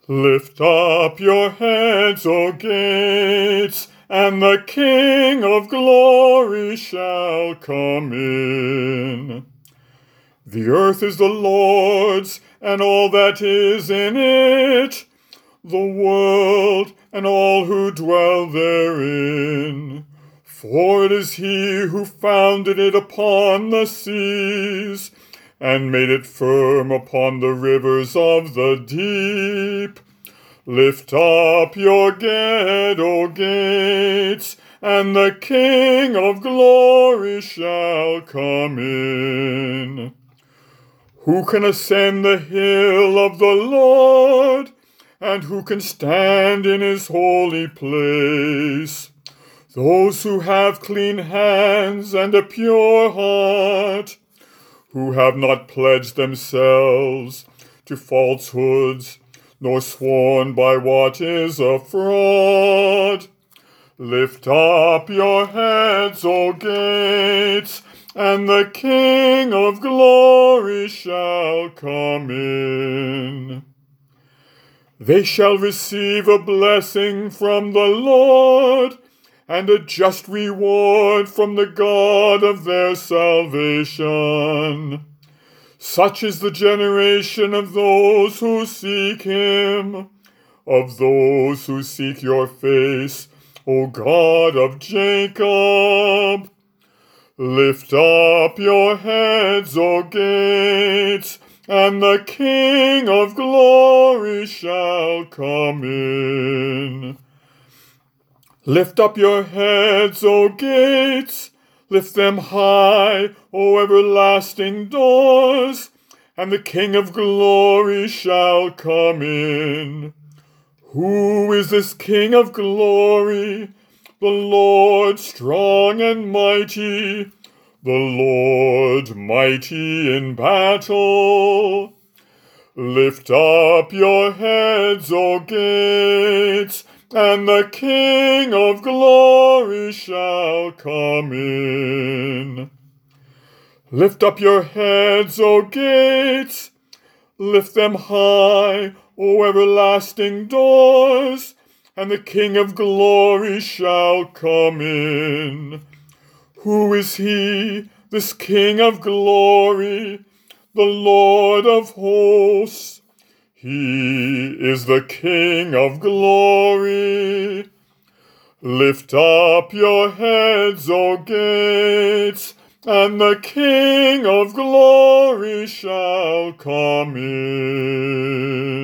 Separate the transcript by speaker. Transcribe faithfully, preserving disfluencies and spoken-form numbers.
Speaker 1: Lift up your heads, O gates, and the King of glory shall come in. The earth is the Lord's, and all that is in it, the world and all who dwell therein. For it is he who founded it upon the seas, and made it firm upon the rivers of the deep. Lift up your head, O gates, and the King of glory shall come in. Who can ascend the hill of the Lord, and who can stand in his holy place? Those who have clean hands and a pure heart, who have not pledged themselves to falsehoods, nor sworn by what is a fraud. Lift up your heads, O gates, and the King of glory shall come in. They shall receive a blessing from the Lord, and a just reward from the God of their salvation. Such is the generation of those who seek him, of those who seek your face, O God of Jacob. Lift up your heads, O gates, and the King of glory shall come in. Lift up your heads, O gates, lift them high, O everlasting doors, and the King of glory shall come in. Who is this King of glory? The Lord strong and mighty, the Lord mighty in battle. Lift up your heads, O gates, and the King of glory shall come in. Lift up your heads, O gates, lift them high, O everlasting doors, and the King of glory shall come in. Who is he, this King of glory? The Lord of hosts. He is the King of glory. Lift up your heads, O gates, and the King of glory shall come in.